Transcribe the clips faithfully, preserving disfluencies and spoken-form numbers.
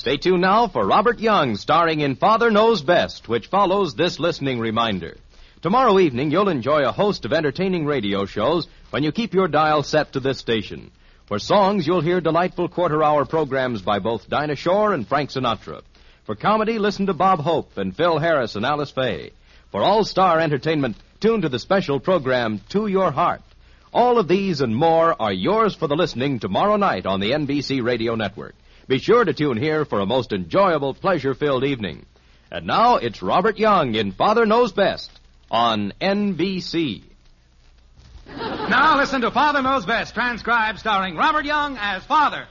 Stay tuned now for Robert Young, starring in Father Knows Best, which follows this listening reminder. Tomorrow evening, you'll enjoy a host of entertaining radio shows when you keep your dial set to this station. For songs, you'll hear delightful quarter-hour programs by both Dinah Shore and Frank Sinatra. For comedy, listen to Bob Hope and Phil Harris and Alice Faye. For all-star entertainment, tune to the special program To Your Heart. All of these and more are yours for the listening tomorrow night on the N B C Radio Network. Be sure to tune here for a most enjoyable, pleasure-filled evening. And now, it's Robert Young in Father Knows Best on N B C. Now listen to Father Knows Best, transcribed starring Robert Young as Father.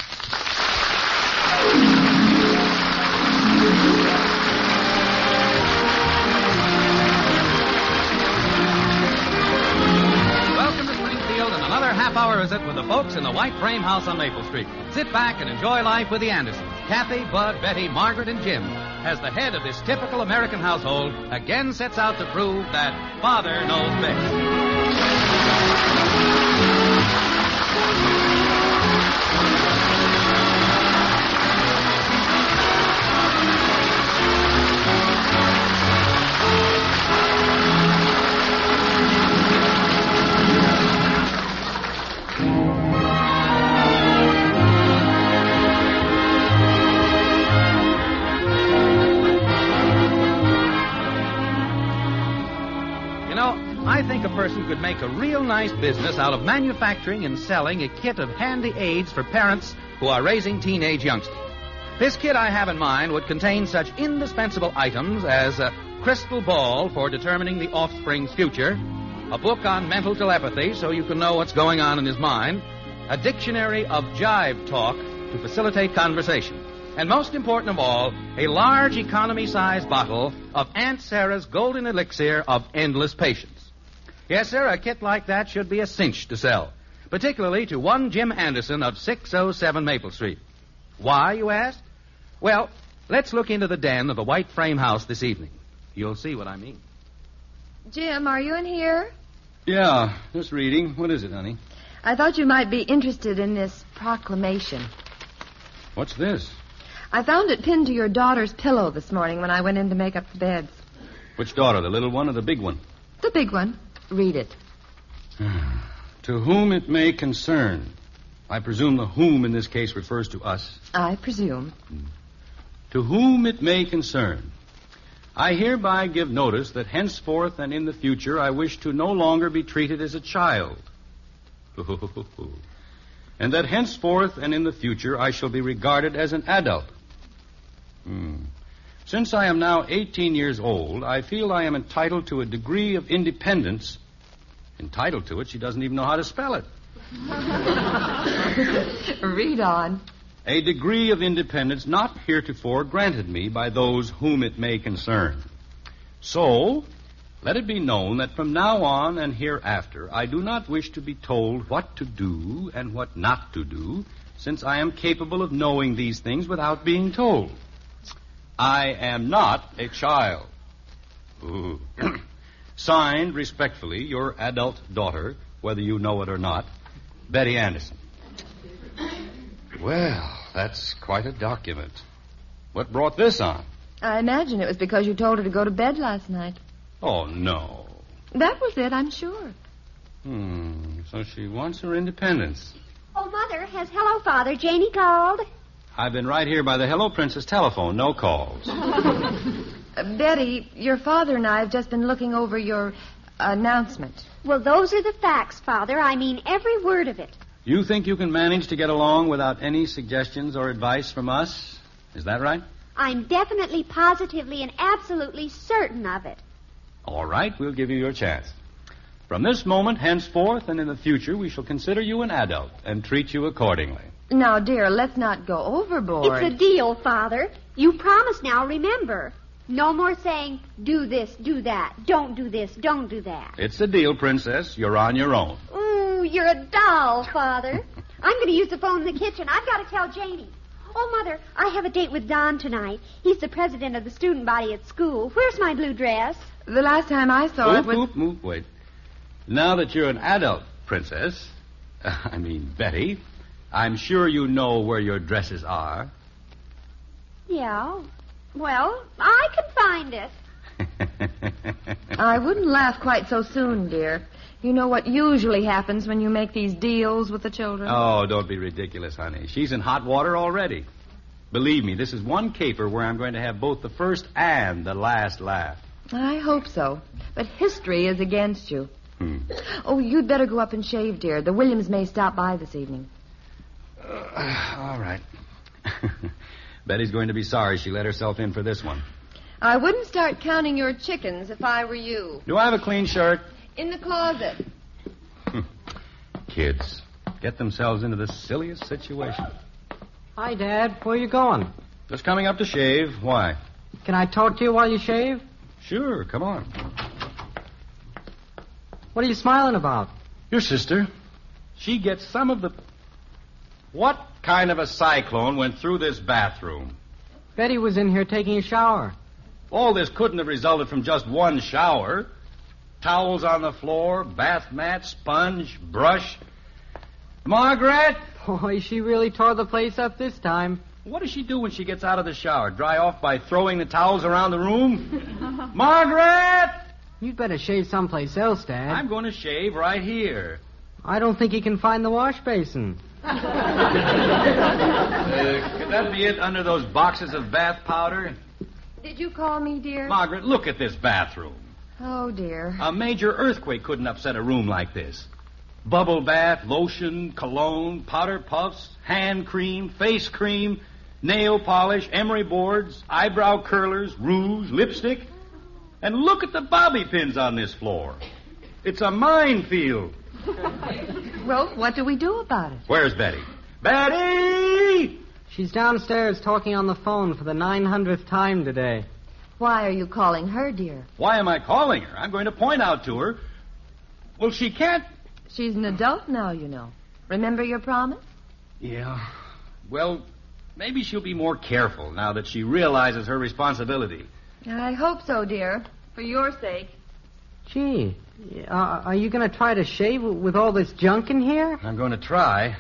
Welcome to Springfield and another half-hour visit with the folks in the White Frame House on Maple Street. Sit back and enjoy life with the Andersons. Kathy, Bud, Betty, Margaret, and Jim, as the head of this typical American household, again sets out to prove that Father knows best. I think a person could make a real nice business out of manufacturing and selling a kit of handy aids for parents who are raising teenage youngsters. This kit I have in mind would contain such indispensable items as a crystal ball for determining the offspring's future, a book on mental telepathy so you can know what's going on in his mind, a dictionary of jive talk to facilitate conversation, and most important of all, a large economy-sized bottle of Aunt Sarah's golden elixir of endless patience. Yes, sir, a kit like that should be a cinch to sell, particularly to one Jim Anderson of six oh seven Maple Street. Why, you ask? Well, let's look into the den of the White Frame House this evening. You'll see what I mean. Jim, are you in here? Yeah, just reading. What is it, honey? I thought you might be interested in this proclamation. What's this? I found it pinned to your daughter's pillow this morning when I went in to make up the beds. Which daughter, the little one or the big one? The big one. Read it. To whom it may concern. I presume the whom in this case refers to us. I presume. To whom it may concern. I hereby give notice that henceforth and in the future I wish to no longer be treated as a child. And that henceforth and in the future I shall be regarded as an adult. Hmm. Since I am now eighteen years old, I feel I am entitled to a degree of independence. Entitled to it? She doesn't even know how to spell it. Read on. A degree of independence not heretofore granted me by those whom it may concern. So, let it be known that from now on and hereafter, I do not wish to be told what to do and what not to do, since I am capable of knowing these things without being told. I am not a child. Ooh. Signed, respectfully, your adult daughter, whether you know it or not, Betty Anderson. Well, that's quite a document. What brought this on? I imagine it was because you told her to go to bed last night. Oh, no. That was it, I'm sure. Hmm, so she wants her independence. Oh, Mother, has Hello Father Janie called? I've been right here by the Hello Princess telephone. No calls. uh, Betty, your father and I have just been looking over your announcement. Well, those are the facts, Father. I mean every word of it. You think you can manage to get along without any suggestions or advice from us? Is that right? I'm definitely, positively, and absolutely certain of it. All right, we'll give you your chance. From this moment, henceforth, and in the future, we shall consider you an adult and treat you accordingly. Now, dear, let's not go overboard. It's a deal, Father. You promise now, remember. No more saying, do this, do that, don't do this, don't do that. It's a deal, Princess. You're on your own. Ooh, you're a doll, Father. I'm going to use the phone in the kitchen. I've got to tell Janie. Oh, Mother, I have a date with Don tonight. He's the president of the student body at school. Where's my blue dress? The last time I saw Oop, it was... Oop, oop, wait. Now that you're an adult, Princess, I mean Betty, I'm sure you know where your dresses are. Yeah. Well, I can find it. I wouldn't laugh quite so soon, dear. You know what usually happens when you make these deals with the children? Oh, don't be ridiculous, honey. She's in hot water already. Believe me, this is one caper where I'm going to have both the first and the last laugh. I hope so. But history is against you. Hmm. Oh, you'd better go up and shave, dear. The Williams may stop by this evening. Uh, all right. Betty's going to be sorry she let herself in for this one. I wouldn't start counting your chickens if I were you. Do I have a clean shirt? In the closet. Kids get themselves into the silliest situation. Hi, Dad. Where you going? Just coming up to shave. Why? Can I talk to you while you shave? Sure, come on. What are you smiling about? Your sister. She gets some of the... What kind of a cyclone went through this bathroom? Betty was in here taking a shower. All this couldn't have resulted from just one shower. Towels on the floor, bath mat, sponge, brush. Margaret! Boy, she really tore the place up this time. What does she do when she gets out of the shower? Dry off by throwing the towels around the room? Margaret! You'd better shave someplace else, Dad. I'm going to shave right here. I don't think he can find the wash basin. Uh, could that be it under those boxes of bath powder? Did you call me, dear? Margaret, look at this bathroom. Oh, dear. A major earthquake couldn't upset a room like this. Bubble bath, lotion, cologne, powder puffs, hand cream, face cream, nail polish, emery boards, eyebrow curlers, rouge, lipstick. And look at the bobby pins on this floor. It's a minefield. Well, what do we do about it? Where's Betty? Betty! She's downstairs talking on the phone for the nine hundredth time today. Why are you calling her, dear? Why am I calling her? I'm going to point out to her. Well, she can't... She's an adult now, you know. Remember your promise? Yeah. Well, maybe she'll be more careful now that she realizes her responsibility. I hope so, dear. For your sake. Gee, uh, are you going to try to shave with all this junk in here? I'm going to try.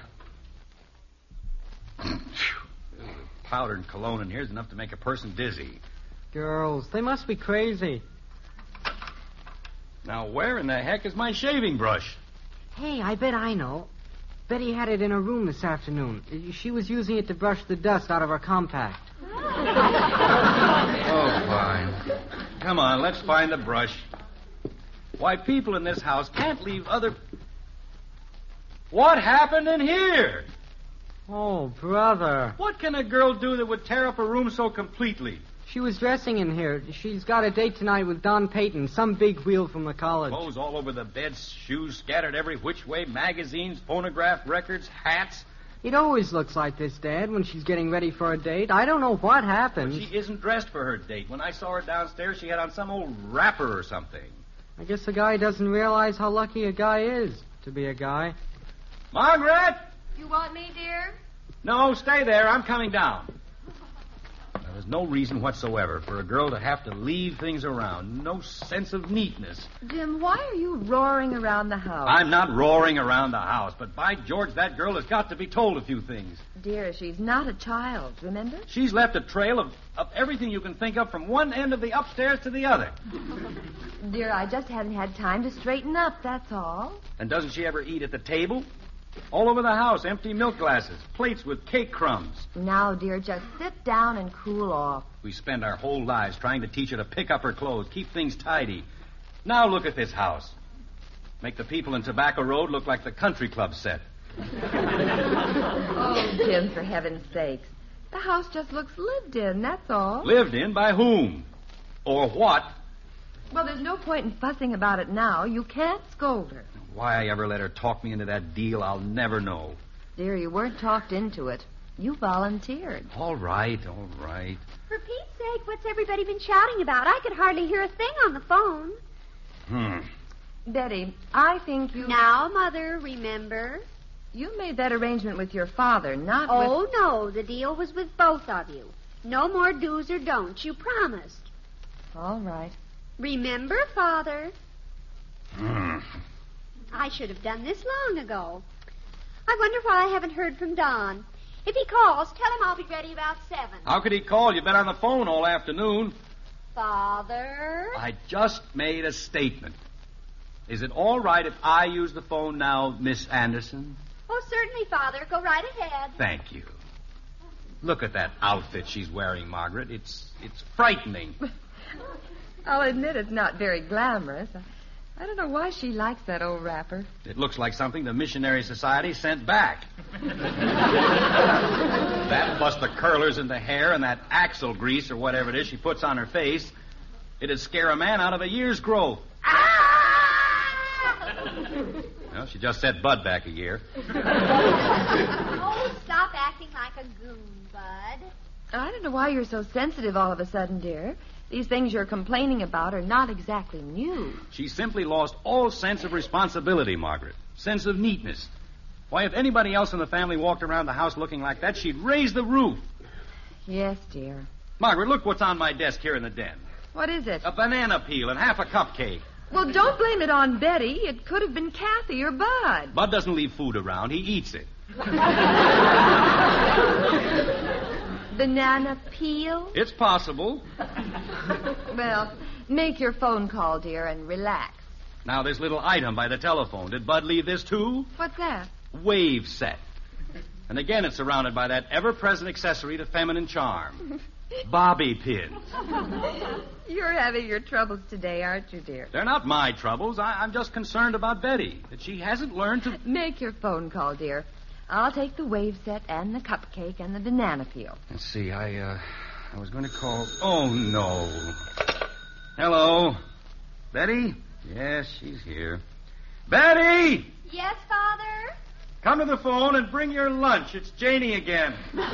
Powder and cologne in here is enough to make a person dizzy. Girls, they must be crazy. Now, where in the heck is my shaving brush? Hey, I bet I know. Betty had it in her room this afternoon. She was using it to brush the dust out of her compact. Oh, fine. Come on, let's find the brush. Why, people in this house can't leave other... What happened in here? Oh, brother. What can a girl do that would tear up a room so completely? She was dressing in here. She's got a date tonight with Don Payton, some big wheel from the college. Clothes all over the bed, shoes scattered every which way, magazines, phonograph records, hats. It always looks like this, Dad, when she's getting ready for a date. I don't know what happens. But she isn't dressed for her date. When I saw her downstairs, she had on some old wrapper or something. I guess the guy doesn't realize how lucky a guy is to be a guy. Margaret! You want me, dear? No, stay there. I'm coming down. Now, there's no reason whatsoever for a girl to have to leave things around. No sense of neatness. Jim, why are you roaring around the house? I'm not roaring around the house, but by George, that girl has got to be told a few things. Dear, she's not a child, remember? She's left a trail of, of everything you can think of from one end of the upstairs to the other. Dear, I just haven't had time to straighten up, that's all. And doesn't she ever eat at the table? All over the house, empty milk glasses, plates with cake crumbs. Now, dear, just sit down and cool off. We spend our whole lives trying to teach her to pick up her clothes, keep things tidy. Now look at this house. Make the people in Tobacco Road look like the country club set. Oh, Jim, for heaven's sakes. The house just looks lived in, that's all. Lived in by whom? Or what? Well, there's no point in fussing about it now. You can't scold her. Why I ever let her talk me into that deal, I'll never know. Dear, you weren't talked into it. You volunteered. All right, all right. For Pete's sake, what's everybody been shouting about? I could hardly hear a thing on the phone. Hmm. Betty, I think you... Now, Mother, remember? You made that arrangement with your father, not Oh, with... no, the deal was with both of you. No more do's or don'ts. You promised. All right. Remember, Father? Hmm. I should have done this long ago. I wonder why I haven't heard from Don. If he calls, tell him I'll be ready about seven. How could he call? You've been on the phone all afternoon. Father? I just made a statement. Is it all right if I use the phone now, Miss Anderson? Oh, certainly, Father. Go right ahead. Thank you. Look at that outfit she's wearing, Margaret. It's it's frightening. I'll admit it's not very glamorous. I, I don't know why she likes that old wrapper. It looks like something the Missionary Society sent back. That plus the curlers in the hair and that axle grease or whatever it is she puts on her face, it'd scare a man out of a year's growth. Well, she just set Bud back a year. Oh, stop acting like a goon, Bud. I don't know why you're so sensitive all of a sudden, dear. These things you're complaining about are not exactly new. She simply lost all sense of responsibility, Margaret. Sense of neatness. Why, if anybody else in the family walked around the house looking like that, she'd raise the roof. Yes, dear. Margaret, look what's on my desk here in the den. What is it? A banana peel and half a cupcake. Well, don't blame it on Betty. It could have been Kathy or Bud. Bud doesn't leave food around. He eats it. Banana peel? It's possible. Well, make your phone call, dear, and relax. Now, this little item by the telephone. Did Bud leave this, too? What's that? Wave set. And again, it's surrounded by that ever-present accessory to feminine charm. Bobby pins. You're having your troubles today, aren't you, dear? They're not my troubles. I- I'm just concerned about Betty, that she hasn't learned to... Make your phone call, dear. I'll take the wave set and the cupcake and the banana peel. Let's see, I, uh, I was going to call... Oh, no. Hello. Betty? Yes, she's here. Betty! Yes, Father? Come to the phone and bring your lunch. It's Janie again.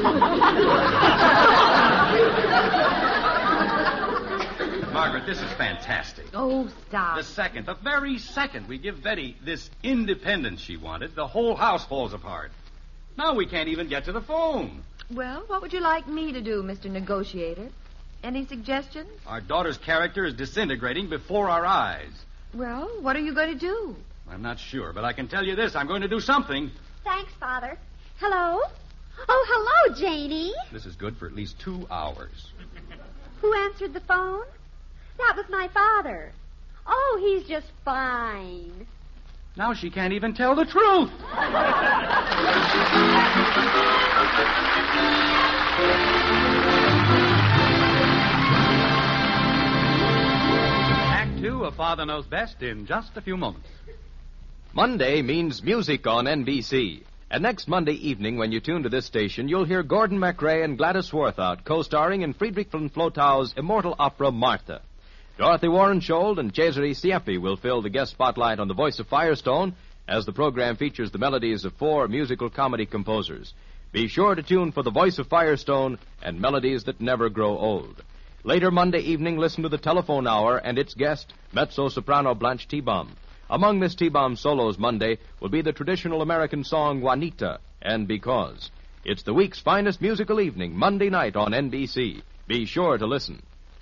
Margaret, this is fantastic. Oh, stop. The second, the very second we give Betty this independence she wanted, the whole house falls apart. Now we can't even get to the phone. Well, what would you like me to do, Mister Negotiator? Any suggestions? Our daughter's character is disintegrating before our eyes. Well, what are you going to do? I'm not sure, but I can tell you this. I'm going to do something. Thanks, Father. Hello? Oh, hello, Janie. This is good for at least two hours. Who answered the phone? That was my father. Oh, he's just fine. Now she can't even tell the truth. Act two of Father Knows Best in just a few moments. Monday means music on N B C. And next Monday evening, when you tune to this station, you'll hear Gordon MacRae and Gladys Swarthout co-starring in Friedrich von Flotow's immortal opera Martha. Dorothy Warren Scholl and Cesare Siepi will fill the guest spotlight on The Voice of Firestone, as the program features the melodies of four musical comedy composers. Be sure to tune for The Voice of Firestone and melodies that never grow old. Later Monday evening, listen to the Telephone Hour and its guest, mezzo-soprano Blanche T-Baum. Among Miss T-Baum's solos Monday will be the traditional American song Juanita and Because. It's the week's finest musical evening, Monday night on N B C. Be sure to listen.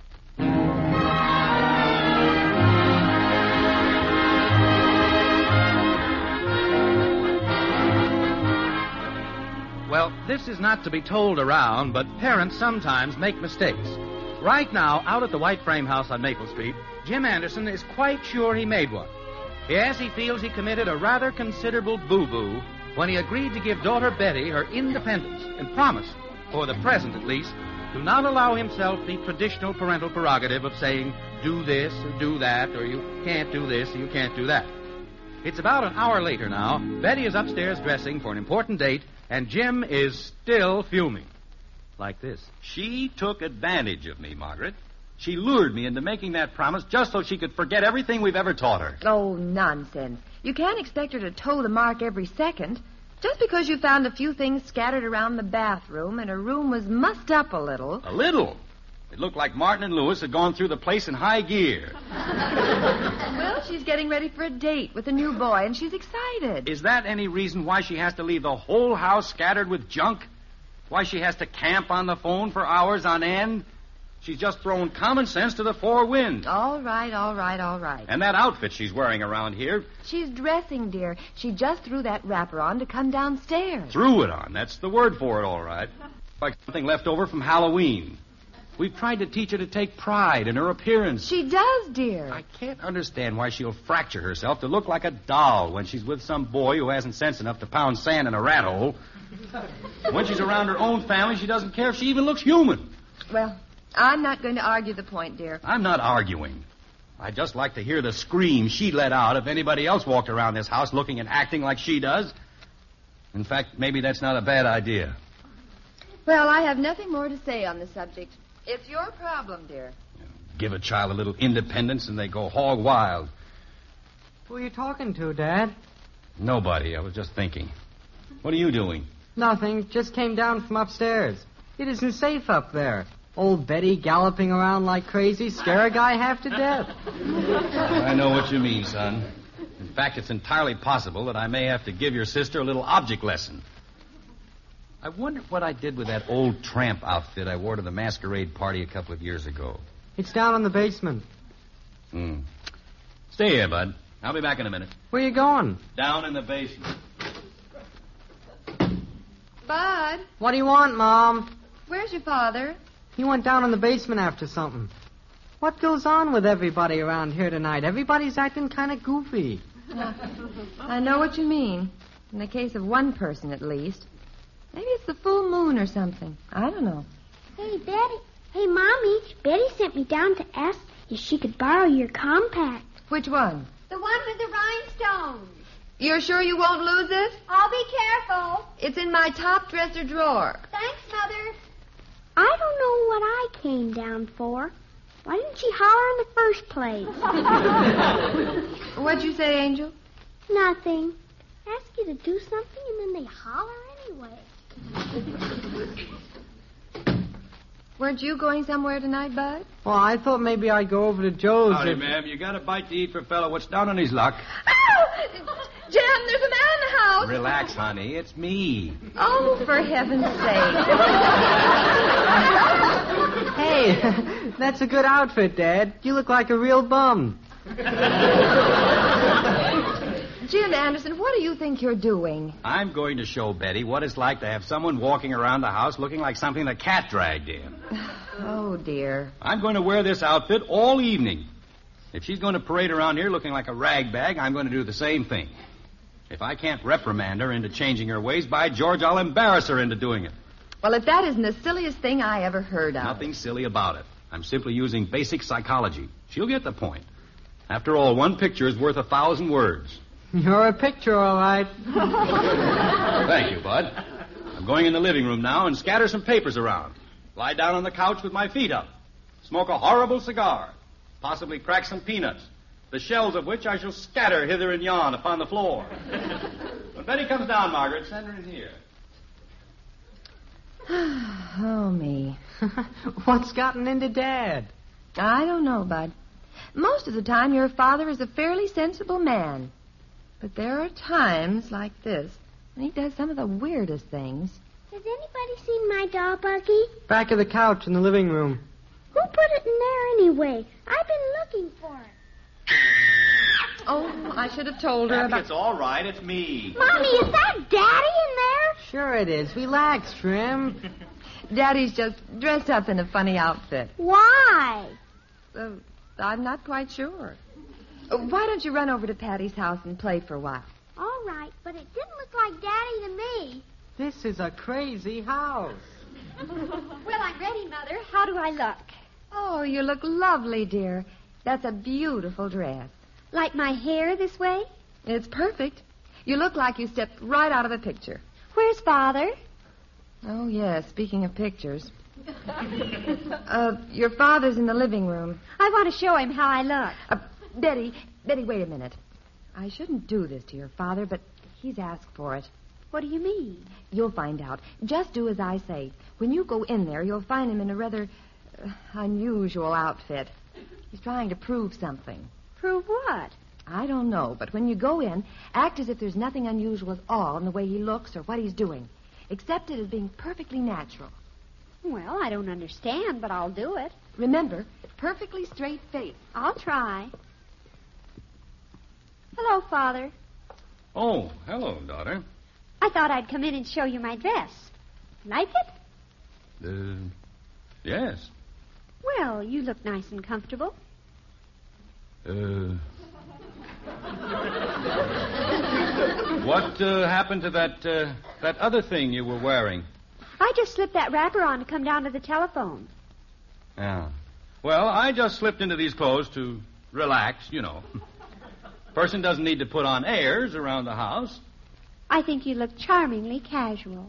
Well, this is not to be told around, but parents sometimes make mistakes. Right now, out at the White Frame House on Maple Street, Jim Anderson is quite sure he made one. Yes, he feels he committed a rather considerable boo-boo when he agreed to give daughter Betty her independence and promised, for the present at least, to not allow himself the traditional parental prerogative of saying, do this or do that, or you can't do this or you can't do that. It's about an hour later now. Betty is upstairs dressing for an important date, and Jim is still fuming. Like this. She took advantage of me, Margaret. She lured me into making that promise just so she could forget everything we've ever taught her. Oh, nonsense. You can't expect her to toe the mark every second. Just because you found a few things scattered around the bathroom and her room was mussed up a little. A little? It looked like Martin and Lewis had gone through the place in high gear. Well, she's getting ready for a date with a new boy, and she's excited. Is that any reason why she has to leave the whole house scattered with junk? Why she has to camp on the phone for hours on end? She's just thrown common sense to the four winds. All right, all right, all right. And that outfit she's wearing around here, She's dressing, dear. She just threw that wrapper on to come downstairs. threw it on. That's the word for it, all right. Like something left over from Halloween. We've tried to teach her to take pride in her appearance. She does, dear. I can't understand why she'll fracture herself to look like a doll when she's with some boy who hasn't sense enough to pound sand in a rat hole. When she's around her own family, she doesn't care if she even looks human. Well, I'm not going to argue the point, dear. I'm not arguing. I'd just like to hear the scream she let out if anybody else walked around this house looking and acting like she does. In fact, maybe that's not a bad idea. Well, I have nothing more to say on the subject. It's your problem, dear. Give a child a little independence and they go hog wild. Who are you talking to, Dad? Nobody. I was just thinking. What are you doing? Nothing. Just came down from upstairs. It isn't safe up there. Old Betty galloping around like crazy. Scare a guy half to death. I know what you mean, son. In fact, it's entirely possible that I may have to give your sister a little object lesson. I wonder what I did with that old tramp outfit I wore to the masquerade party a couple of years ago. It's down in the basement. Hmm. Stay here, Bud. I'll be back in a minute. Where you going? Down in the basement. Bud, What do you want, Mom? where's your father? He went down in the basement after something. What goes on with everybody around here tonight? Everybody's acting kind of goofy. I know what you mean. In the case of one person, at least. Maybe it's the full moon or something. I don't know. Hey, Betty. Hey, Mommy. Betty sent me down to ask if she could borrow your compact. Which one? The one with the rhinestones. You're sure you won't lose it? I'll be careful. It's in my top dresser drawer. Thanks, Mother. I don't know what I came down for. Why didn't she holler in the first place? What'd you say, Angel? Nothing. Ask you to do something and then they holler anyway. Weren't you going somewhere tonight, Bud? Well, I thought maybe I'd go over to Joe's. Howdy, if- ma'am. You got a bite to eat for a fellow. What's down on his luck? Oh! Jem, there's a man in the house. Relax, honey. It's me. Oh, for heaven's sake. Hey, that's a good outfit, Dad. You look like a real bum. Jim Anderson, what do you think you're doing? I'm going to show Betty what it's like to have someone walking around the house looking like something the cat dragged in. Oh, dear. I'm going to wear this outfit all evening. If she's going to parade around here looking like a rag bag, I'm going to do the same thing. If I can't reprimand her into changing her ways, by George, I'll embarrass her into doing it. Well, if that isn't the silliest thing I ever heard of. Nothing silly about it. I'm simply using basic psychology. She'll get the point. After all, one picture is worth a thousand words. You're a picture, all right. Thank you, Bud. I'm going in the living room now and scatter some papers around. Lie down on the couch with my feet up. Smoke a horrible cigar. Possibly crack some peanuts, the shells of which I shall scatter hither and yon upon the floor. When Betty comes down, Margaret, send her in here. Oh, me. What's gotten into Dad? I don't know, Bud. Most of the time, your father is a fairly sensible man. But there are times like this when he does some of the weirdest things. Has anybody seen my doll, Bucky? Back of the couch in the living room. Who put it in there anyway? I've been looking for it. Oh, I should have told her Happy, about... it's all right. It's me. Mommy, is that Daddy in there? Sure it is. Relax, Trim. Daddy's just dressed up in a funny outfit. Why? Uh, I'm not quite sure. Uh, why don't you run over to Patty's house and play for a while? All right, but it didn't look like Daddy to me. This is a crazy house. Well, I'm ready, Mother. How do I look? Oh, you look lovely, dear. That's a beautiful dress. Like my hair this way? It's perfect. You look like you stepped right out of a picture. Where's Father? Oh, yes, speaking of pictures. uh, your father's in the living room. I want to show him how I look. Uh, Betty, Betty, wait a minute. I shouldn't do this to your father, but he's asked for it. What do you mean? You'll find out. Just do as I say. When you go in there, you'll find him in a rather uh, unusual outfit. He's trying to prove something. Prove what? I don't know, but when you go in, act as if there's nothing unusual at all in the way he looks or what he's doing. Accept it as being perfectly natural. Well, I don't understand, but I'll do it. Remember, perfectly straight face. I'll try. Hello, Father. Oh, hello, daughter. I thought I'd come in and show you my dress. Like it? Uh, yes. Well, you look nice and comfortable. Uh... What uh, happened to that uh, that other thing you were wearing? I just slipped that wrapper on to come down to the telephone. Yeah. Well, I just slipped into these clothes to relax, you know. Person doesn't need to put on airs around the house. I think you look charmingly casual.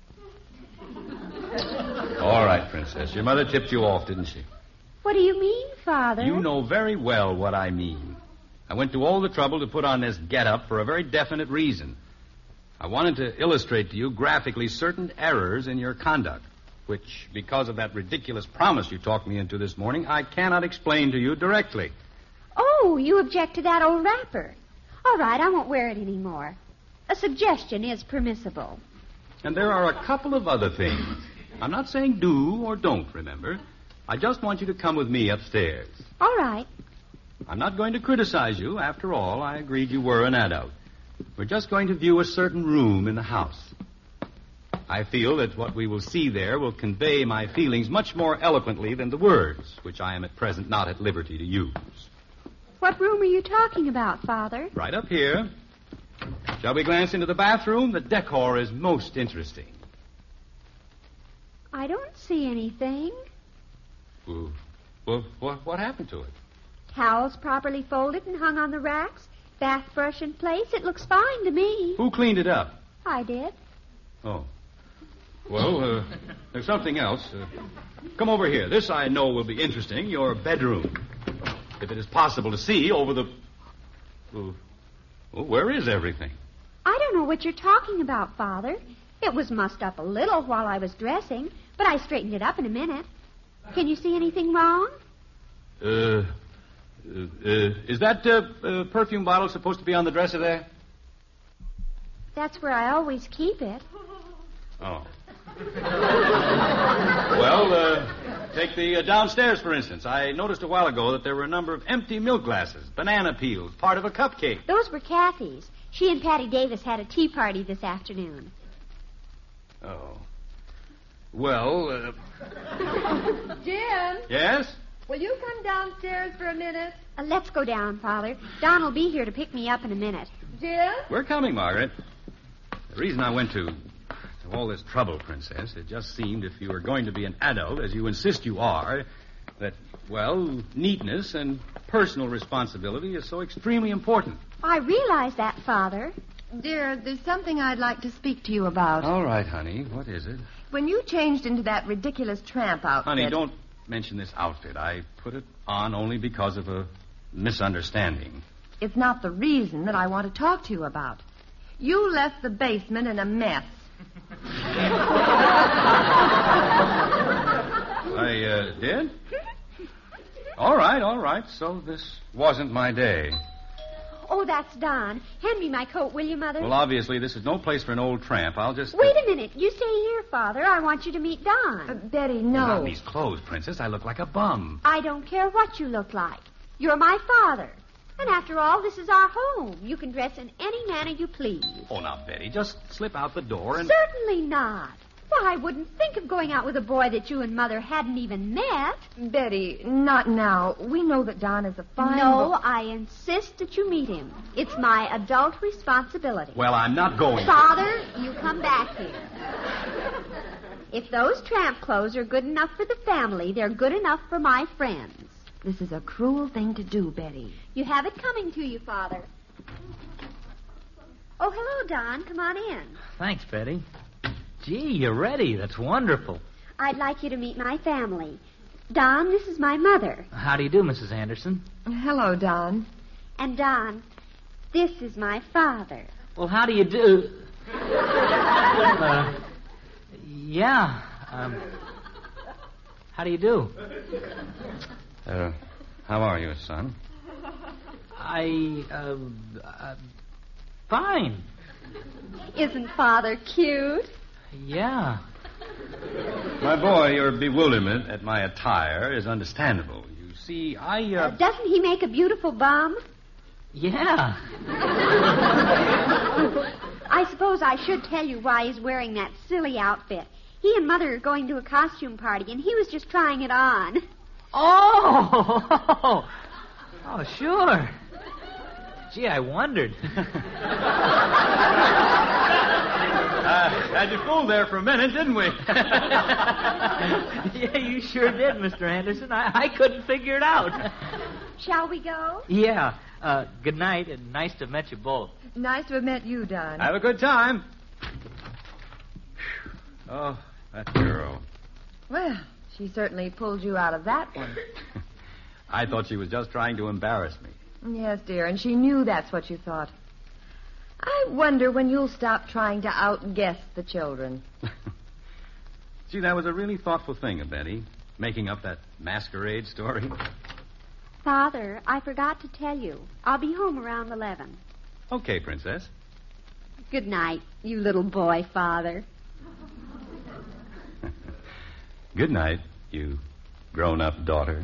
All right, Princess. Your mother tipped you off, didn't she? What do you mean, Father? You know very well what I mean. I went to all the trouble to put on this get-up for a very definite reason. I wanted to illustrate to you graphically certain errors in your conduct, which, because of that ridiculous promise you talked me into this morning, I cannot explain to you directly. Oh, you object to that old wrapper. All right, I won't wear it anymore. A suggestion is permissible. And there are a couple of other things. I'm not saying do or don't, remember. I just want you to come with me upstairs. All right. I'm not going to criticize you. After all, I agreed you were an adult. We're just going to view a certain room in the house. I feel that what we will see there will convey my feelings much more eloquently than the words, which I am at present not at liberty to use. What room are you talking about, Father? Right up here. Shall we glance into the bathroom? The decor is most interesting. I don't see anything. Well, well what, what happened to it? Towels properly folded and hung on the racks. Bath brush in place. It looks fine to me. Who cleaned it up? I did. Oh. Well, uh, there's something else. Uh, come over here. This, I know, will be interesting. Your bedroom. If it is possible to see over the... Well, well, where is everything? I don't know what you're talking about, Father. It was mussed up a little while I was dressing, but I straightened it up in a minute. Can you see anything wrong? Uh... Uh, uh, is that uh, uh, perfume bottle supposed to be on the dresser there? That's where I always keep it. Oh. Well, uh, take the uh, downstairs, for instance. I noticed a while ago that there were a number of empty milk glasses, banana peels, part of a cupcake. Those were Kathy's. She and Patty Davis had a tea party this afternoon. Oh. Well, uh... Jim, Yes? will you come downstairs for a minute? Uh, let's go down, Father. Don will be here to pick me up in a minute. Jim? We're coming, Margaret. The reason I went to, to all this trouble, Princess, it just seemed if you were going to be an adult, as you insist you are, that, well, neatness and personal responsibility is so extremely important. I realize that, Father. Dear, there's something I'd like to speak to you about. All right, honey. What is it? When you changed into that ridiculous tramp outfit... Honey, don't mention this outfit. I put it on only because of a misunderstanding. It's not the reason that I want to talk to you about. You left the basement in a mess. I uh, did? All right, all right. So this wasn't my day. Oh, that's Don. Hand me my coat, will you, Mother? Well, obviously, this is no place for an old tramp. I'll just... Wait a minute. You stay here, Father. I want you to meet Don. Uh, Betty, no. Not in these clothes, Princess. I look like a bum. I don't care what you look like. You're my father. And after all, this is our home. You can dress in any manner you please. Oh, now, Betty, just slip out the door and... Certainly not. Why, I wouldn't think of going out with a boy that you and Mother hadn't even met. Betty, not now. We know that Don is a fine... No, bo- I insist that you meet him. It's my adult responsibility. Well, I'm not going... Father, you come back here. If those tramp clothes are good enough for the family, they're good enough for my friends. This is a cruel thing to do, Betty. You have it coming to you, Father. Oh, hello, Don. Come on in. Thanks, Betty. Gee, you're ready. That's wonderful. I'd like you to meet my family. Don, this is my mother. How do you do, Missus Anderson? Hello, Don. And Don, this is my father. Well, how do you do? uh, yeah. Um, how do you do? Uh, how are you, son? I, uh, uh fine. Isn't Father cute? Yeah. My boy, your bewilderment at my attire is understandable. You see, I, uh... uh doesn't he make a beautiful bum? Yeah. I suppose I should tell you why he's wearing that silly outfit. He and Mother are going to a costume party, and he was just trying it on. Oh! Oh, sure. Gee, I wondered. uh, had you fooled there for a minute, didn't we? Yeah, you sure did, Mister Anderson. I, I couldn't figure it out. Shall we go? Yeah. Uh, good night, and nice to have met you both. Nice to have met you, Don. Have a good time. Oh, that girl. Well, she certainly pulled you out of that one. I thought she was just trying to embarrass me. Yes, dear, and she knew that's what you thought. I wonder when you'll stop trying to outguess the children. Gee, that was a really thoughtful thing of Betty, making up that masquerade story. Father, I forgot to tell you. I'll be home around eleven. Okay, Princess. Good night, you little boy, Father. Good night, you grown-up daughter.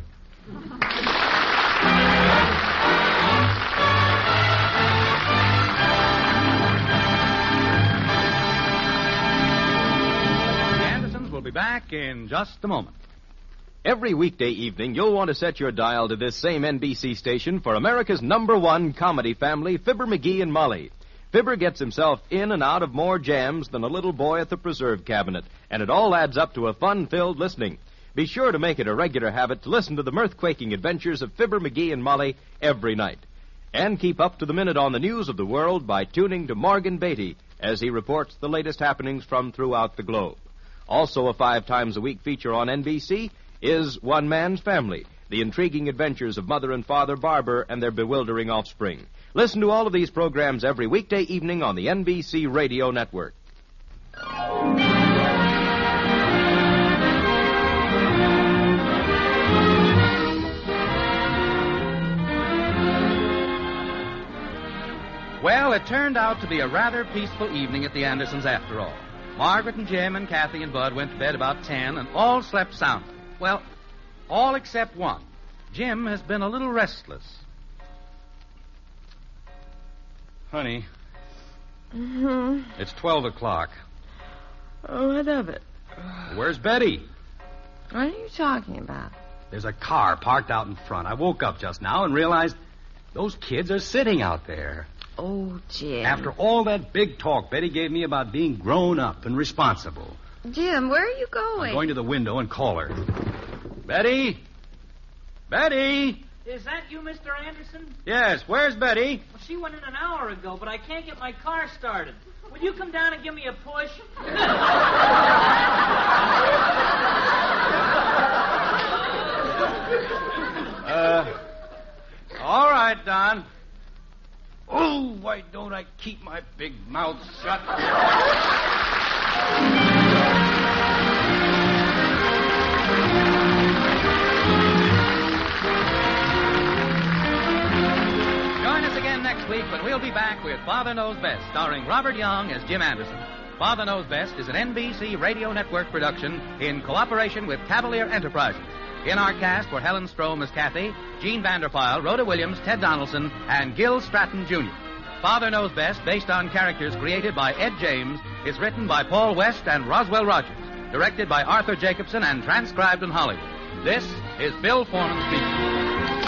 The Andersons will be back in just a moment. Every weekday evening, you'll want to set your dial to this same N B C station for America's number one comedy family, Fibber McGee and Molly. Fibber gets himself in and out of more jams than a little boy at the preserve cabinet, and it all adds up to a fun-filled listening. Be sure to make it a regular habit to listen to the mirth-quaking adventures of Fibber McGee and Molly every night. And keep up to the minute on the news of the world by tuning to Morgan Beatty as he reports the latest happenings from throughout the globe. Also a five times a week feature on N B C is One Man's Family, the intriguing adventures of Mother and Father Barber and their bewildering offspring. Listen to all of these programs every weekday evening on the N B C Radio Network. Well, it turned out to be a rather peaceful evening at the Andersons after all. Margaret and Jim and Kathy and Bud went to bed about ten and all slept soundly. Well, all except one. Jim has been a little restless. Honey, Mm-hmm. it's twelve o'clock. Oh, what of it? Where's Betty? What are you talking about? There's a car parked out in front. I woke up just now and realized those kids are sitting out there. Oh, Jim. After all that big talk Betty gave me about being grown up and responsible. Jim, where are you going? I'm going to the window and call her. Betty? Betty? Is that you, Mister Anderson? Yes, where's Betty? Well, she went in an hour ago, but I can't get my car started. Will you come down and give me a push? uh, all right, Don. Oh, why don't I keep my big mouth shut? Join us again next week when we'll be back with Father Knows Best, starring Robert Young as Jim Anderson. Father Knows Best is an N B C Radio Network production in cooperation with Cavalier Enterprises. In our cast were Helen Strome as Kathy, Gene Vanderpyle, Rhoda Williams, Ted Donaldson, and Gil Stratton, Junior Father Knows Best, based on characters created by Ed James, is written by Paul West and Roswell Rogers, directed by Arthur Jacobson, and transcribed in Hollywood. This is Bill Foreman speaking.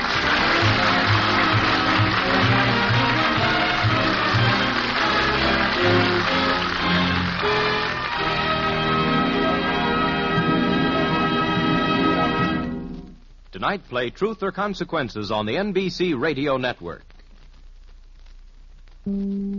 Tonight, play Truth or Consequences on the N B C Radio Network. Mm.